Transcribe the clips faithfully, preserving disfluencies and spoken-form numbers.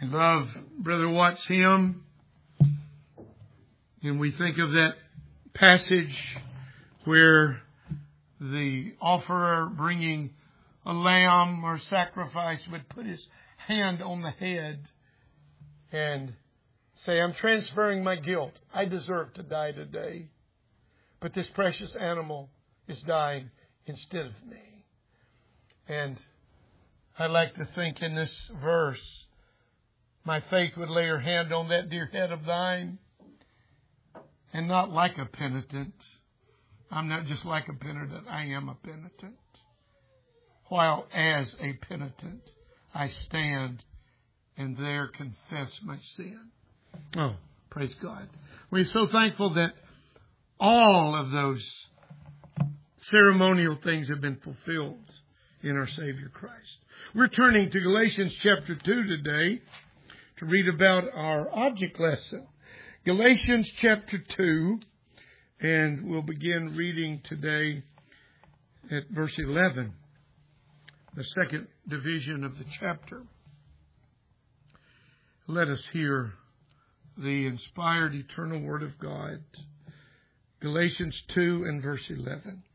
I love Brother Watt's hymn. And we think of that passage where the offerer bringing a lamb or sacrifice would put his hand on the head and say, I'm transferring my guilt. I deserve to die today. But this precious animal is dying instead of me. And I like to think in this verse, my faith would lay her hand on that dear head of thine, and not like a penitent. I'm not just like a penitent, I am a penitent. While as a penitent, I stand and there confess my sin. Oh, praise God. We're so thankful that all of those ceremonial things have been fulfilled in our Savior Christ. We're turning to Galatians chapter two today to read about our object lesson. Galatians chapter two, and we'll begin reading today at verse eleven, the second division of the chapter. Let us hear the inspired eternal Word of God. Galatians two and verse eleven.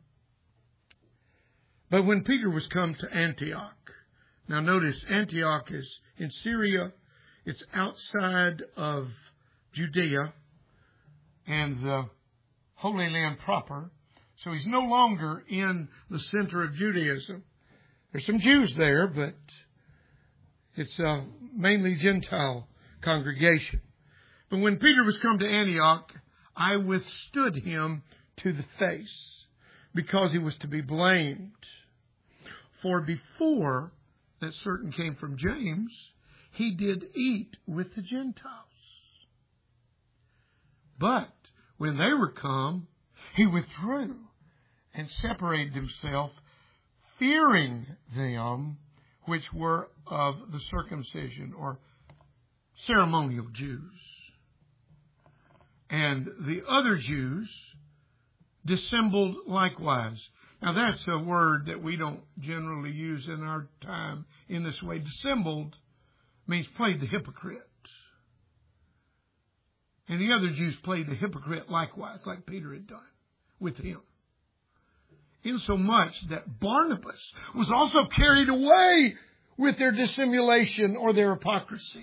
But when Peter was come to Antioch, now notice Antioch is in Syria, it's outside of Judea and the Holy Land proper, so he's no longer in the center of Judaism. There's some Jews there, but it's a mainly Gentile congregation. But when Peter was come to Antioch, I withstood him to the face, because he was to be blamed. For before that certain came from James, he did eat with the Gentiles. But when they were come, he withdrew and separated himself, fearing them which were of the circumcision or ceremonial Jews. And the other Jews dissembled likewise. Now that's a word that we don't generally use in our time in this way. Dissembled means played the hypocrite. And the other Jews played the hypocrite likewise, like Peter had done with him. Insomuch that Barnabas was also carried away with their dissimulation or their hypocrisy.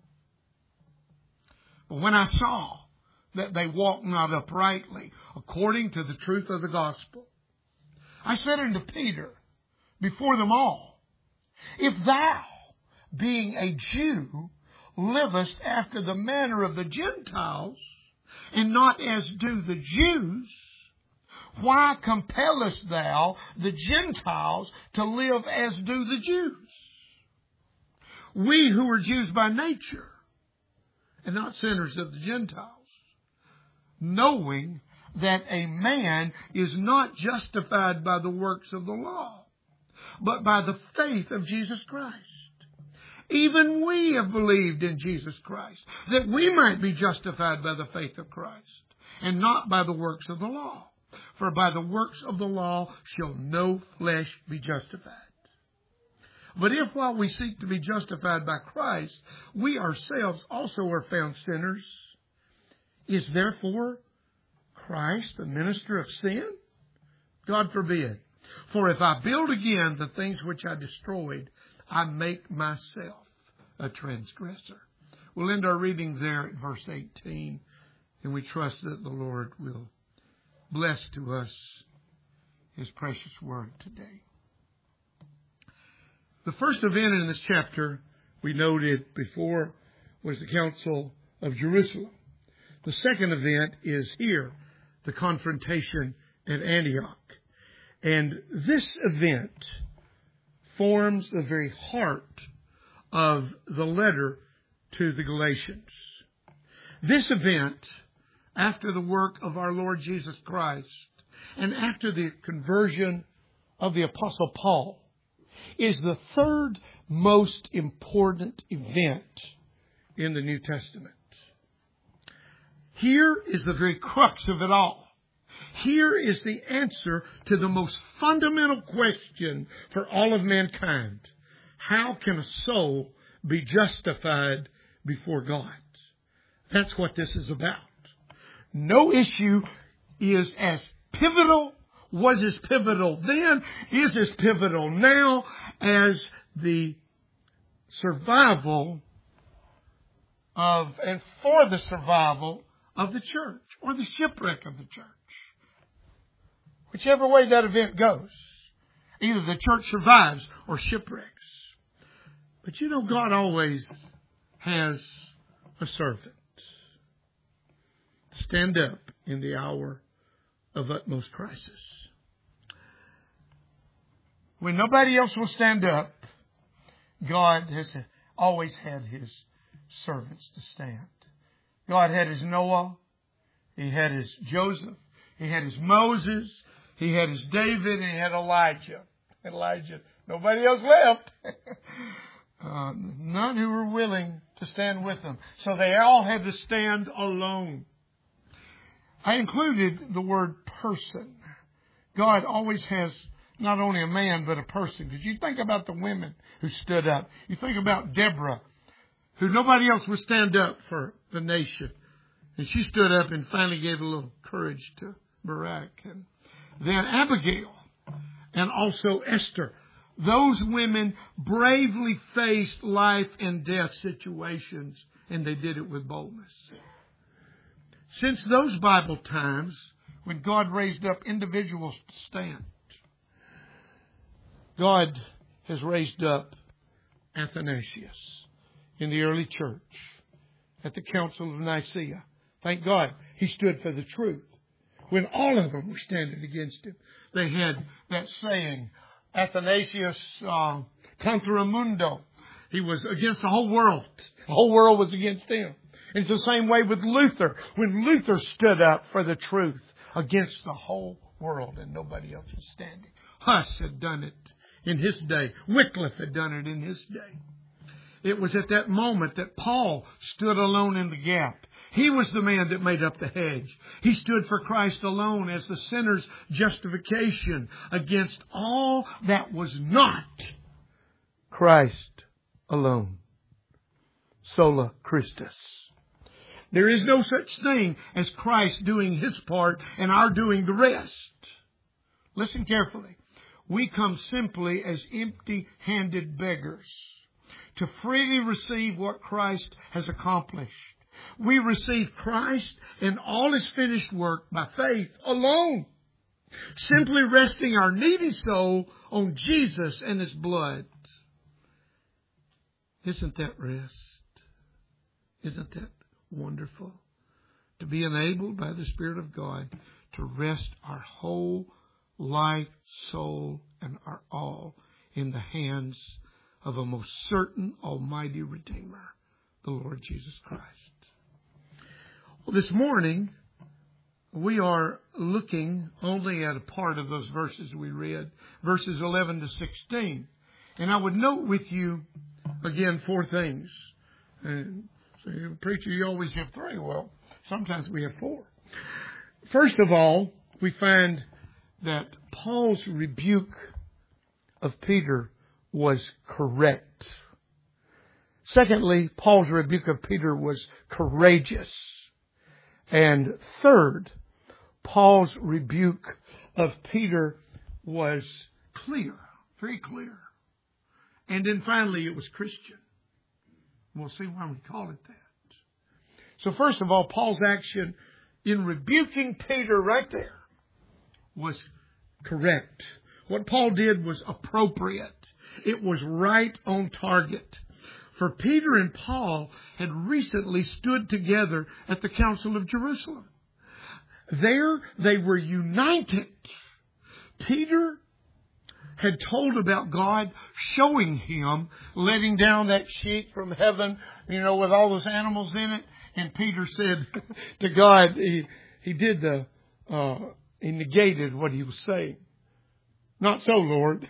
But when I saw that they walked not uprightly according to the truth of the gospel, I said unto Peter before them all, if thou, being a Jew, livest after the manner of the Gentiles, and not as do the Jews, why compellest thou the Gentiles to live as do the Jews? We who are Jews by nature, and not sinners of the Gentiles, knowing that a man is not justified by the works of the law, but by the faith of Jesus Christ. Even we have believed in Jesus Christ, that we might be justified by the faith of Christ, and not by the works of the law. For by the works of the law shall no flesh be justified. But if while we seek to be justified by Christ, we ourselves also are found sinners, is therefore Christ the minister of sin? God forbid. For if I build again the things which I destroyed, I make myself a transgressor. We'll end our reading there at verse eighteen, and we trust that the Lord will bless to us His precious word today. The first event in this chapter we noted before was the Council of Jerusalem. The second event is here, the confrontation at Antioch. And this event forms the very heart of the letter to the Galatians. This event, after the work of our Lord Jesus Christ and after the conversion of the Apostle Paul, is the third most important event in the New Testament. Here is the very crux of it all. Here is the answer to the most fundamental question for all of mankind. How can a soul be justified before God. That's what this is about. No issue is as pivotal, was as pivotal then, is as pivotal now as the survival of, and for the survival of the church, or the shipwreck of the church. Whichever way that event goes, either the church survives or shipwrecks. But you know, God always has a servant to stand up in the hour of utmost crisis. When nobody else will stand up, God has always had His servants to stand. God had His Noah. He had His Joseph. He had His Moses. He had His David. And He had Elijah. Elijah. Nobody else left. uh, none who were willing to stand with them. So they all had to stand alone. I included the word person. God always has not only a man, but a person. Because you think about the women who stood up. You think about Deborah, who nobody else would stand up for the nation. And she stood up and finally gave a little courage to Barak. And then Abigail and also Esther. Those women bravely faced life and death situations, and they did it with boldness. Since those Bible times, when God raised up individuals to stand, God has raised up Athanasius in the early church at the Council of Nicaea. Thank God he stood for the truth. When all of them were standing against him, they had that saying, Athanasius uh, contra mundo. He was against the whole world. The whole world was against him. And it's the same way with Luther. When Luther stood up for the truth against the whole world and nobody else was standing. Huss had done it in his day. Wycliffe had done it in his day. It was at that moment that Paul stood alone in the gap. He was the man that made up the hedge. He stood for Christ alone as the sinner's justification against all that was not Christ alone. Sola Christus. There is no such thing as Christ doing His part and our doing the rest. Listen carefully. We come simply as empty-handed beggars to freely receive what Christ has accomplished. We receive Christ and all His finished work by faith alone, simply resting our needy soul on Jesus and His blood. Isn't that rest? Isn't that wonderful? To be enabled by the Spirit of God to rest our whole life, soul, and our all in the hands of a most certain Almighty Redeemer, the Lord Jesus Christ. Well, this morning, we are looking only at a part of those verses we read, verses eleven to sixteen. And I would note with you, again, four things. And so, preacher, you always have three. Well, sometimes we have four. First of all, we find that Paul's rebuke of Peter was correct. Secondly, Paul's rebuke of Peter was courageous. And third, Paul's rebuke of Peter was clear, very clear. And then finally, it was Christian. We'll see why we call it that. So first of all, Paul's action in rebuking Peter right there was correct. What Paul did was appropriate. It was right on target. For Peter and Paul had recently stood together at the Council of Jerusalem. There they were united. Peter had told about God showing him, letting down that sheet from heaven, you know, with all those animals in it. And Peter said to God, he, he did the, uh, he negated what he was saying. Not so, Lord.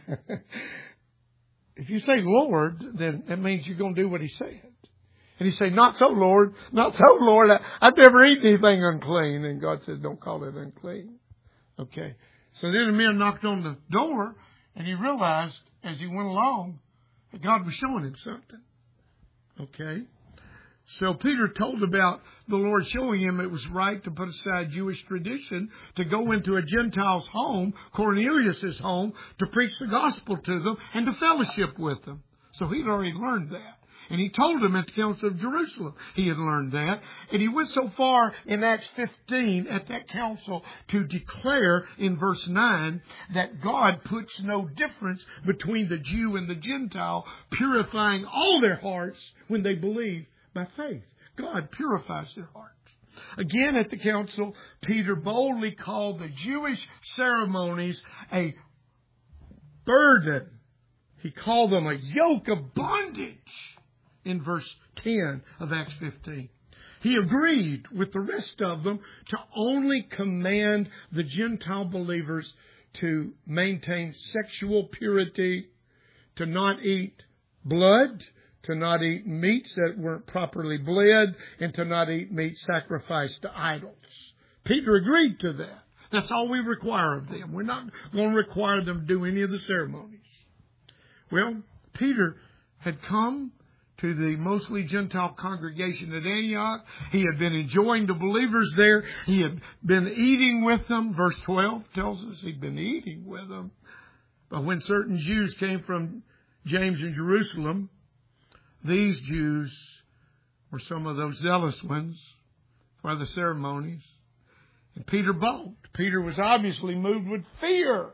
If you say Lord, then that means you're going to do what He said. And he said, not so, Lord. Not so, Lord. I, I've never eaten anything unclean. And God said, don't call it unclean. Okay. So then the men knocked on the door, and he realized as he went along that God was showing him something. Okay? So Peter told about the Lord showing him it was right to put aside Jewish tradition to go into a Gentile's home, Cornelius' home, to preach the gospel to them and to fellowship with them. So he'd already learned that. And he told them at the Council of Jerusalem he had learned that. And he went so far in Acts fifteen at that council to declare in verse nine that God puts no difference between the Jew and the Gentile, purifying all their hearts when they believe by faith. God purifies their hearts. Again at the council, Peter boldly called the Jewish ceremonies a burden. He called them a yoke of bondage in verse ten of Acts fifteen. He agreed with the rest of them to only command the Gentile believers to maintain sexual purity, to not eat blood, to not eat meats that weren't properly bled, and to not eat meat sacrificed to idols. Peter agreed to that. That's all we require of them. We're not going to require them to do any of the ceremonies. Well, Peter had come to the mostly Gentile congregation at Antioch. He had been enjoying the believers there. He had been eating with them. Verse twelve tells us he'd been eating with them. But when certain Jews came from James in Jerusalem, these Jews were some of those zealous ones for the ceremonies. And Peter balked. Peter was obviously moved with fear.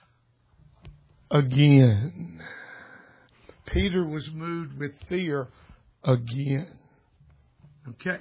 Again. Peter was moved with fear again. Okay.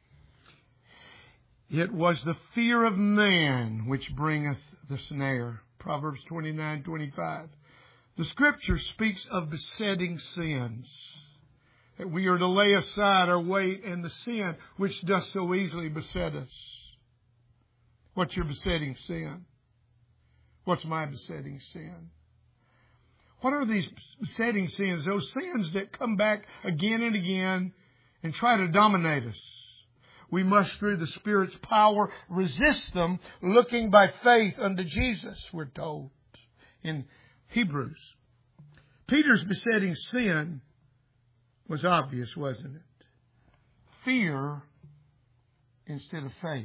It was the fear of man which bringeth the snare. Proverbs twenty-nine twenty-five. The Scripture speaks of besetting sins. That we are to lay aside our weight and the sin which does so easily beset us. What's your besetting sin? What's my besetting sin? What are these besetting sins? Those sins that come back again and again and try to dominate us. We must, through the Spirit's power, resist them, looking by faith unto Jesus, we're told in Hebrews. Peter's besetting sin was obvious, wasn't it? Fear instead of faith.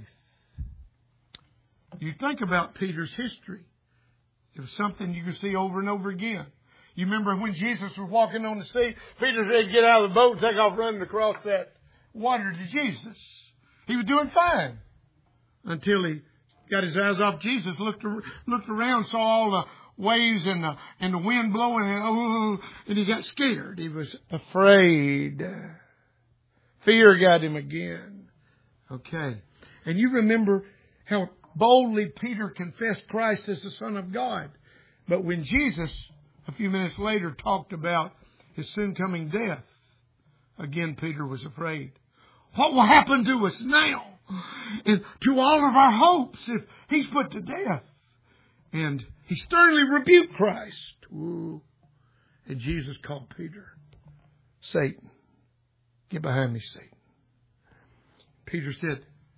You think about Peter's history. It was something you can see over and over again. You remember when Jesus was walking on the sea, Peter said, get out of the boat and take off running across that water to Jesus. He was doing fine until he got his eyes off Jesus, looked looked around, saw all the waves and the, and the wind blowing, and, oh, and he got scared. He was afraid. Fear got him again. Okay. And you remember how boldly Peter confessed Christ as the Son of God. But when Jesus, a few minutes later, talked about his soon coming death, again Peter was afraid. What will happen to us now? And to all of our hopes if he's put to death? And he sternly rebuked Christ. Ooh. And Jesus called Peter, Satan, get behind me, Satan. Peter said,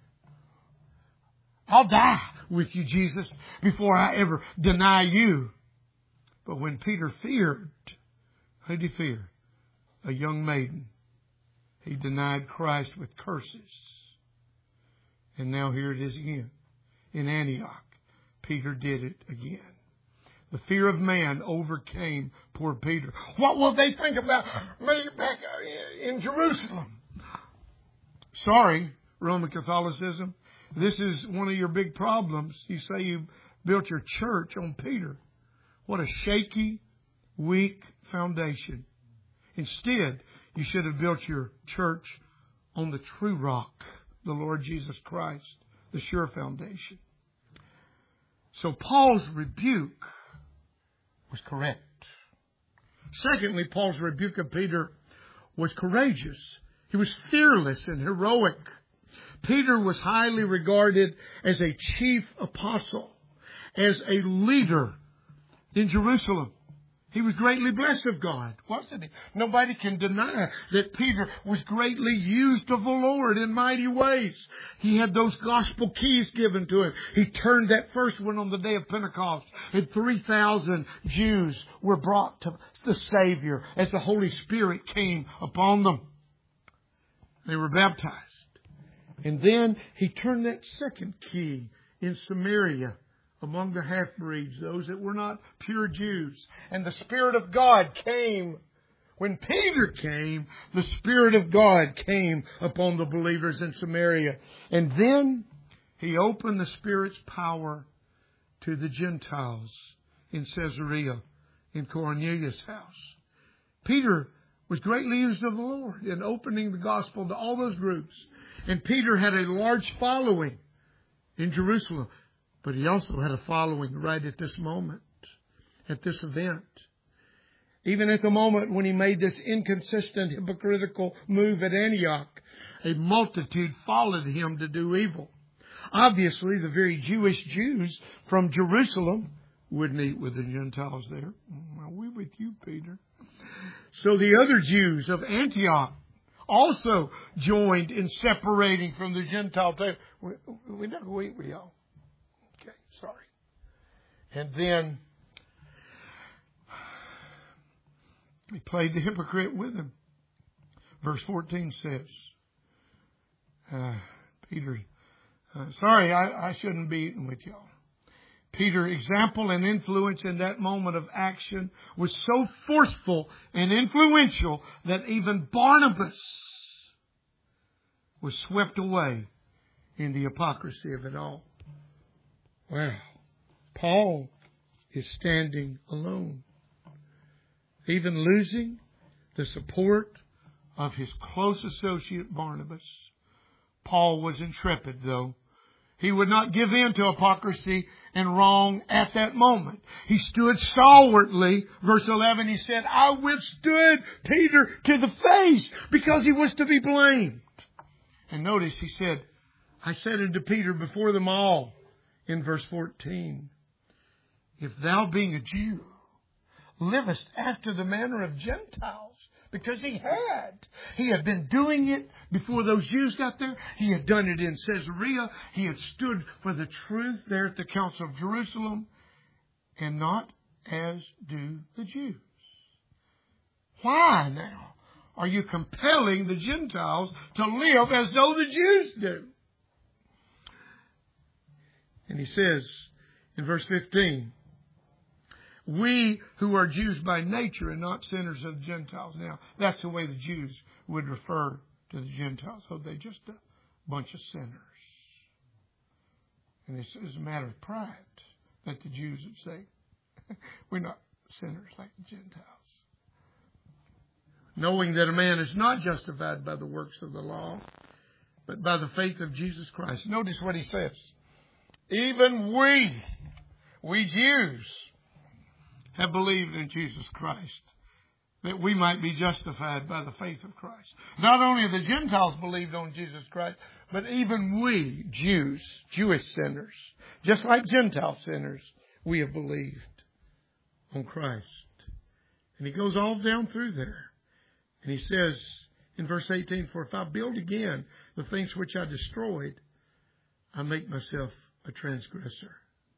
I'll die with you, Jesus, before I ever deny you. But when Peter feared, who did he fear? A young maiden. He denied Christ with curses. And now here it is again. In Antioch, Peter did it again. The fear of man overcame poor Peter. What will they think about me back in Jerusalem? Sorry, Roman Catholicism. This is one of your big problems. You say you built your church on Peter. What a shaky, weak foundation. Instead, you should have built your church on the true rock, the Lord Jesus Christ, the sure foundation. So Paul's rebuke was correct. Secondly, Paul's rebuke of Peter was courageous. He was fearless and heroic. Peter was highly regarded as a chief apostle, as a leader in Jerusalem. He was greatly blessed of God, wasn't he? Nobody can deny that Peter was greatly used of the Lord in mighty ways. He had those gospel keys given to him. He turned that first one on the day of Pentecost, and three thousand Jews were brought to the Savior as the Holy Spirit came upon them. They were baptized. And then He turned that second key in Samaria among the half-breeds, those that were not pure Jews. And the Spirit of God came. When Peter came, the Spirit of God came upon the believers in Samaria. And then He opened the Spirit's power to the Gentiles in Caesarea, in Cornelius' house. Peter was greatly used of the Lord in opening the gospel to all those groups. And Peter had a large following in Jerusalem. But he also had a following right at this moment, at this event. Even at the moment when he made this inconsistent, hypocritical move at Antioch, a multitude followed him to do evil. Obviously, the very Jewish Jews from Jerusalem wouldn't eat with the Gentiles there. Are we with you, Peter? So the other Jews of Antioch also joined in separating from the Gentile. We, we not we we all. Okay, sorry. And then he played the hypocrite with him. Verse fourteen says, uh, Peter, uh, sorry, I, I shouldn't be eating with y'all. Peter's example and influence in that moment of action was so forceful and influential that even Barnabas was swept away in the hypocrisy of it all. Wow. Paul is standing alone, even losing the support of his close associate Barnabas. Paul was intrepid, though. He would not give in to hypocrisy and wrong at that moment. He stood stalwartly. Verse eleven, he said, I withstood Peter to the face because he was to be blamed. And notice he said, I said unto Peter before them all, in verse fourteen, if thou being a Jew livest after the manner of Gentiles, because he had. He had been doing it before those Jews got there. He had done it in Caesarea. He had stood for the truth there at the Council of Jerusalem. And not as do the Jews. Why now are you compelling the Gentiles to live as though the Jews do? And he says in verse fifteen, we who are Jews by nature and not sinners of the Gentiles. Now, that's the way the Jews would refer to the Gentiles. So they're just a bunch of sinners. And it's, it's a matter of pride that the Jews would say, we're not sinners like the Gentiles. Knowing that a man is not justified by the works of the law, but by the faith of Jesus Christ. Notice what he says. Even we, we Jews, have believed in Jesus Christ, that we might be justified by the faith of Christ. Not only have the Gentiles believed on Jesus Christ, but even we, Jews, Jewish sinners, just like Gentile sinners, we have believed on Christ. And he goes all down through there. And he says in verse eighteen, for if I build again the things which I destroyed, I make myself a transgressor.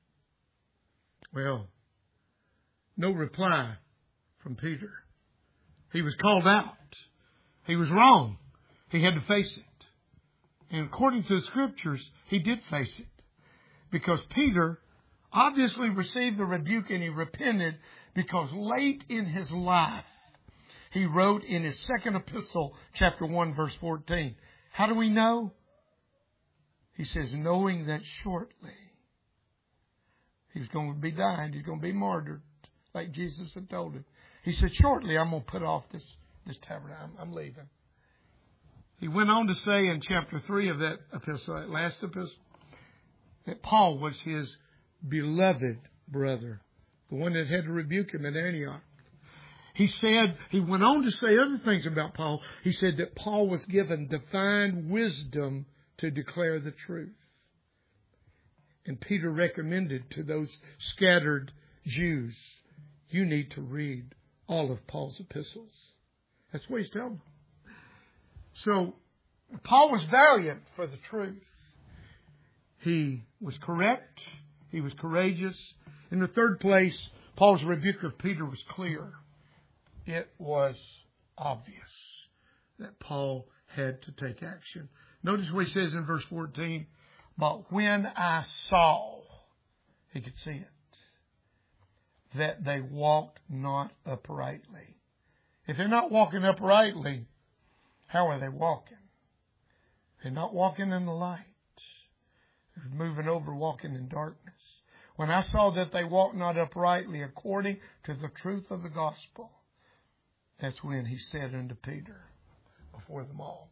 Well, no reply from Peter. He was called out. He was wrong. He had to face it. And according to the Scriptures, he did face it. Because Peter obviously received the rebuke and he repented because late in his life, he wrote in his second epistle, chapter one, verse fourteen. How do we know? He says, knowing that shortly he's going to be dying, he's going to be martyred. Like Jesus had told him. He said, shortly I'm going to put off this, this tabernacle. I'm, I'm leaving. He went on to say in chapter three of that epistle, that last epistle, that Paul was his beloved brother. The one that had to rebuke him at Antioch. He said, he went on to say other things about Paul. He said that Paul was given divine wisdom to declare the truth. And Peter recommended to those scattered Jews, you need to read all of Paul's epistles. That's what he's telling them. So, Paul was valiant for the truth. He was correct. He was courageous. In the third place, Paul's rebuke of Peter was clear. It was obvious that Paul had to take action. Notice what he says in verse fourteen. But when I saw, he could see it, that they walked not uprightly. If they're not walking uprightly, how are they walking? They're not walking in the light. They're moving over, walking in darkness. When I saw that they walked not uprightly according to the truth of the gospel, that's when he said unto Peter before them all.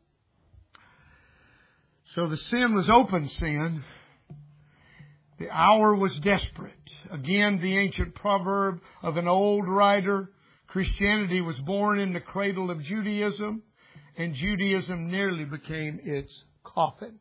So the sin was open sin. The hour was desperate. Again, the ancient proverb of an old writer, Christianity was born in the cradle of Judaism, and Judaism nearly became its coffin.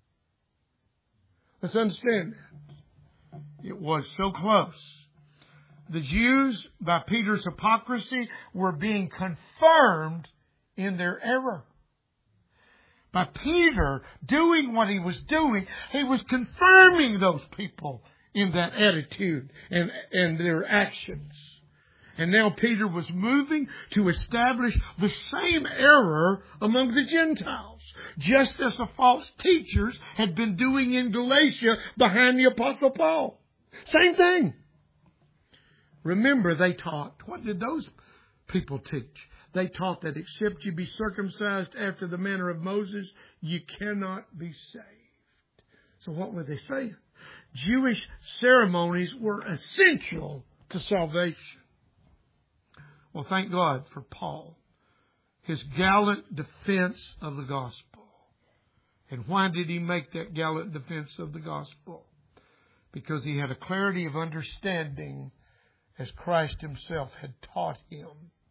Let's understand that. It was so close. The Jews, by Peter's hypocrisy, were being confirmed in their error. By Peter doing what he was doing, he was confirming those people in that attitude and, and their actions. And now Peter was moving to establish the same error among the Gentiles, just as the false teachers had been doing in Galatia behind the Apostle Paul. Same thing. Remember, they taught, what did those people teach? They taught that except you be circumcised after the manner of Moses, you cannot be saved. So what were they saying? Jewish ceremonies were essential to salvation. Well, thank God for Paul, his gallant defense of the gospel. And why did he make that gallant defense of the gospel? Because he had a clarity of understanding as Christ himself had taught him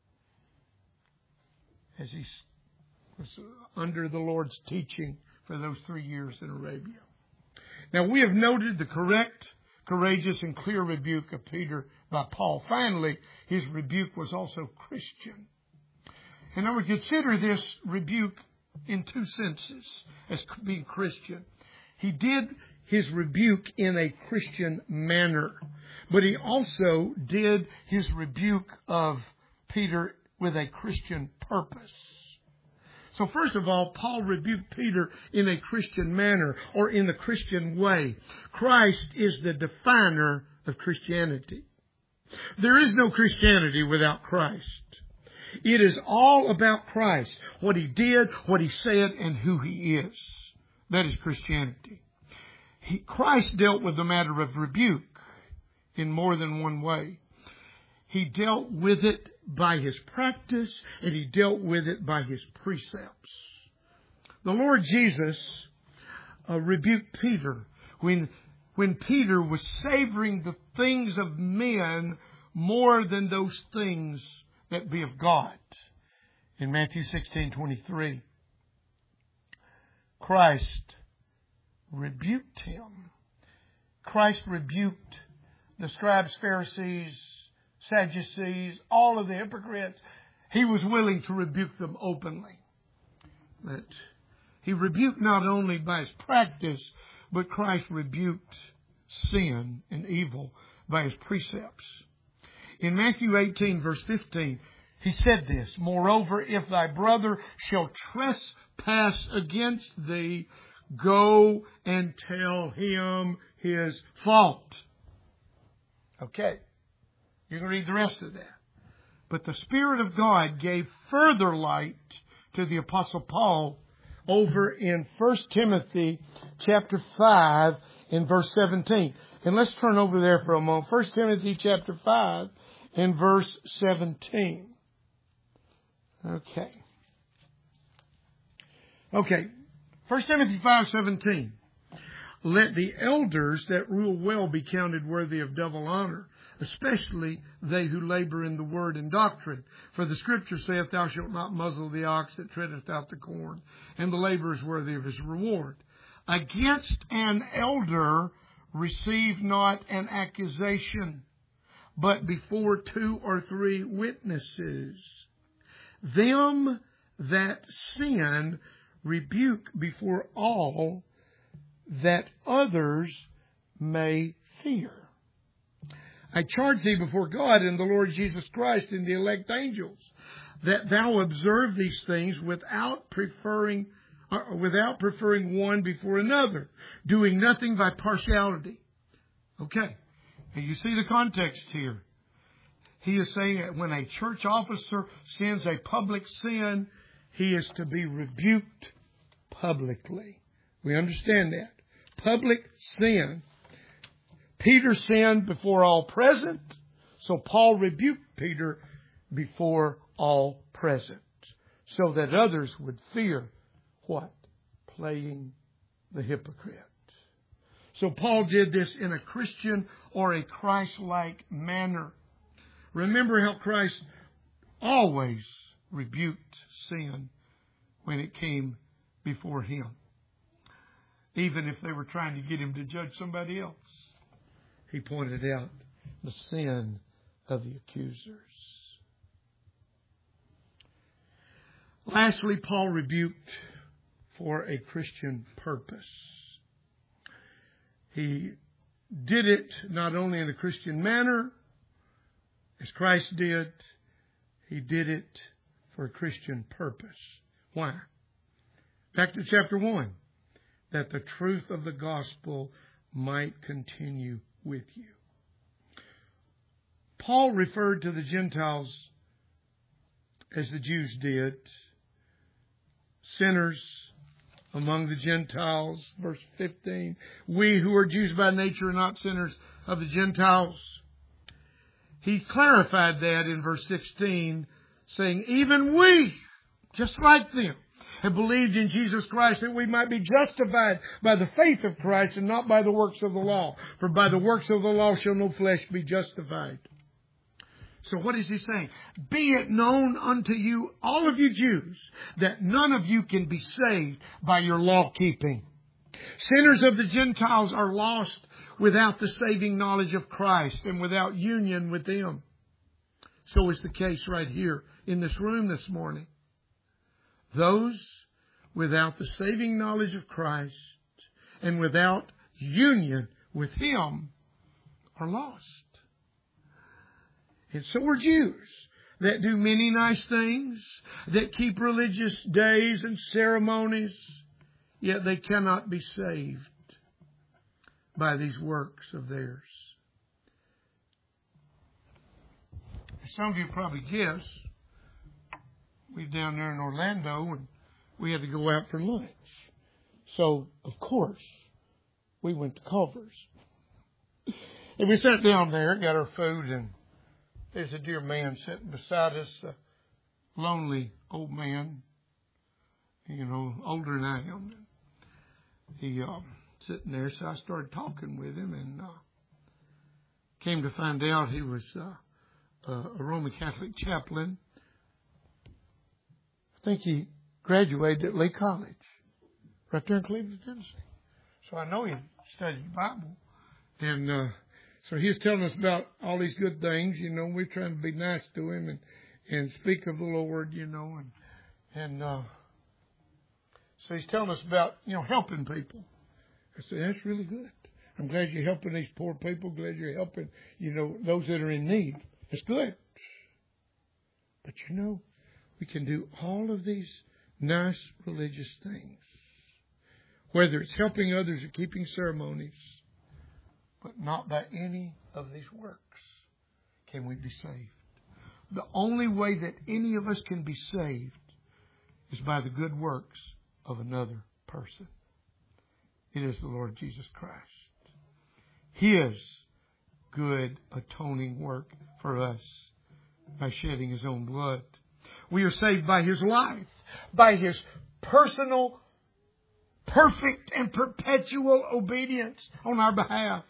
as he was under the Lord's teaching for those three years in Arabia. Now, we have noted the correct, courageous, and clear rebuke of Peter by Paul. Finally, his rebuke was also Christian. And I would consider this rebuke in two senses as being Christian. He did his rebuke in a Christian manner, but he also did his rebuke of Peter with a Christian purpose. So first of all, Paul rebuked Peter in a Christian manner or in the Christian way. Christ is the definer of Christianity. There is no Christianity without Christ. It is all about Christ, what he did, what he said, and who he is. That is Christianity. He, Christ dealt with the matter of rebuke in more than one way. He dealt with it by his practice, and he dealt with it by his precepts. The Lord Jesus uh, rebuked Peter when, when Peter was savoring the things of men more than those things that be of God. In Matthew sixteen twenty-three, Christ rebuked him. Christ rebuked the scribes, Pharisees, Sadducees, all of the hypocrites. He was willing to rebuke them openly. But he rebuked not only by his practice, but Christ rebuked sin and evil by his precepts. In Matthew eighteen, verse fifteen, he said this, "Moreover, if thy brother shall trespass against thee, go and tell him his fault." Okay. You can read the rest of that. But the Spirit of God gave further light to the Apostle Paul over in First Timothy chapter five in verse seventeen. And let's turn over there for a moment. First Timothy chapter five in verse seventeen. Okay. Okay. First Timothy five seventeen. "Let the elders that rule well be counted worthy of double honor, especially they who labor in the word and doctrine. For the Scripture saith, Thou shalt not muzzle the ox that treadeth out the corn, and the laborer is worthy of his reward. Against an elder receive not an accusation, but before two or three witnesses. Them that sin rebuke before all, that others may fear. I charge thee before God and the Lord Jesus Christ and the elect angels, that thou observe these things without preferring, uh, without preferring one before another, doing nothing by partiality. Okay. And you see the context here. He is saying that when a church officer sins a public sin, he is to be rebuked publicly. We understand that. Public sin. Peter sinned before all present, so Paul rebuked Peter before all present, so that others would fear what? Playing the hypocrite. So Paul did this in a Christian or a Christ-like manner. Remember how Christ always rebuked sin when it came before Him, even if they were trying to get Him to judge somebody else. He pointed out the sin of the accusers. Lastly, Paul rebuked for a Christian purpose. He did it not only in a Christian manner, as Christ did, He did it for a Christian purpose. Why? Back to chapter one. That the truth of the gospel might continue with you. Paul referred to the Gentiles as the Jews did. Sinners among the Gentiles, verse fifteen. We who are Jews by nature are not sinners of the Gentiles. He clarified that in verse sixteen, saying, even we, just like them, have believed in Jesus Christ that we might be justified by the faith of Christ and not by the works of the law. For by the works of the law shall no flesh be justified. So what is he saying? Be it known unto you, all of you Jews, that none of you can be saved by your law keeping. Sinners of the Gentiles are lost without the saving knowledge of Christ and without union with Him. So is the case right here in this room this morning. Those without the saving knowledge of Christ and without union with Him are lost. And so are Jews that do many nice things, that keep religious days and ceremonies, yet they cannot be saved by these works of theirs. Some of you probably guess, we were down there in Orlando and we had to go out for lunch. So, of course, we went to Culver's. And we sat down there, got our food, and there's a dear man sitting beside us, a lonely old man, you know, older than I am. He uh, sitting there, so I started talking with him, and uh, came to find out he was uh, a Roman Catholic chaplain. I think he graduated at Lee College, right there in Cleveland, Tennessee. So I know he studied the Bible, and uh, so he was telling us about all these good things. You know, we're trying to be nice to him and, and speak of the Lord, you know. And and uh, so he's telling us about, you know, helping people. I said, that's really good. I'm glad you're helping these poor people. Glad you're helping, you know, those that are in need. It's good. But, you know, we can do all of these nice religious things. Whether it's helping others or keeping ceremonies, but not by any of these works can we be saved. The only way that any of us can be saved is by the good works of another person. It is the Lord Jesus Christ. His good atoning work for us by shedding His own blood. We are saved by His life, by His personal, perfect, and perpetual obedience on our behalf.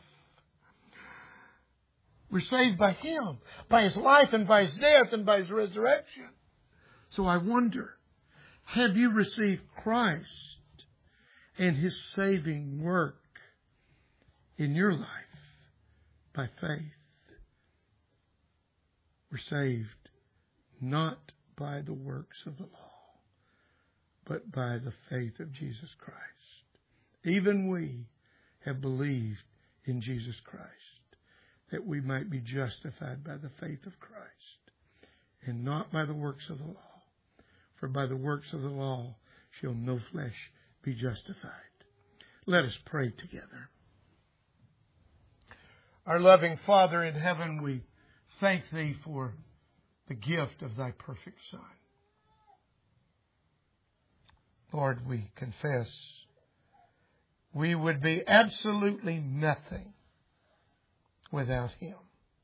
We're saved by Him, by His life and by His death and by His resurrection. So I wonder, have you received Christ and His saving work in your life by faith? We're saved not by the works of the law, but by the faith of Jesus Christ. Even we have believed in Jesus Christ, that we might be justified by the faith of Christ and not by the works of the law. For by the works of the law shall no flesh be justified. Let us pray together. Our loving Father in heaven, we thank Thee for the gift of Thy perfect Son. Lord, we confess we would be absolutely nothing without Him.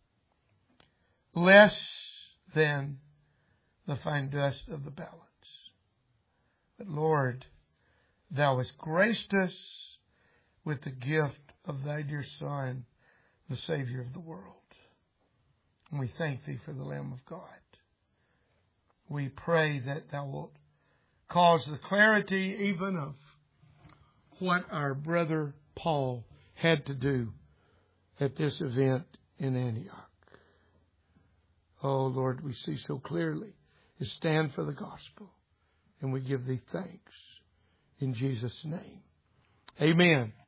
Less than the fine dust of the balance. But Lord, Thou hast graced us with the gift of Thy dear Son, the Savior of the world. And we thank Thee for the Lamb of God. We pray that Thou wilt cause the clarity even of what our brother Paul had to do at this event in Antioch. Oh, Lord, we see so clearly. We stand for the gospel, and we give Thee thanks. In Jesus' name, amen.